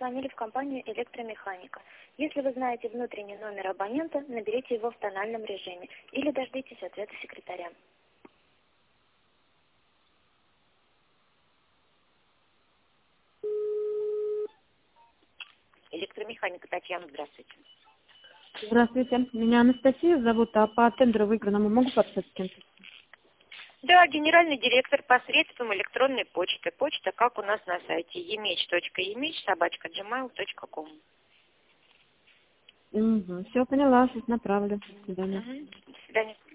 позвонили в компанию «Электромеханика». Если вы знаете внутренний номер абонента, наберите его в тональном режиме или дождитесь ответа секретаря. Электромеханика, Татьяна, здравствуйте. Здравствуйте, меня Анастасия зовут, а по тендеру выигранному могу пообщаться с кем-то? Да, генеральный директор посредством электронной почты. Почта, как у нас на сайте, emech.emech@gmail.com. Все, поняла, сейчас направлю. До свидания. До свидания.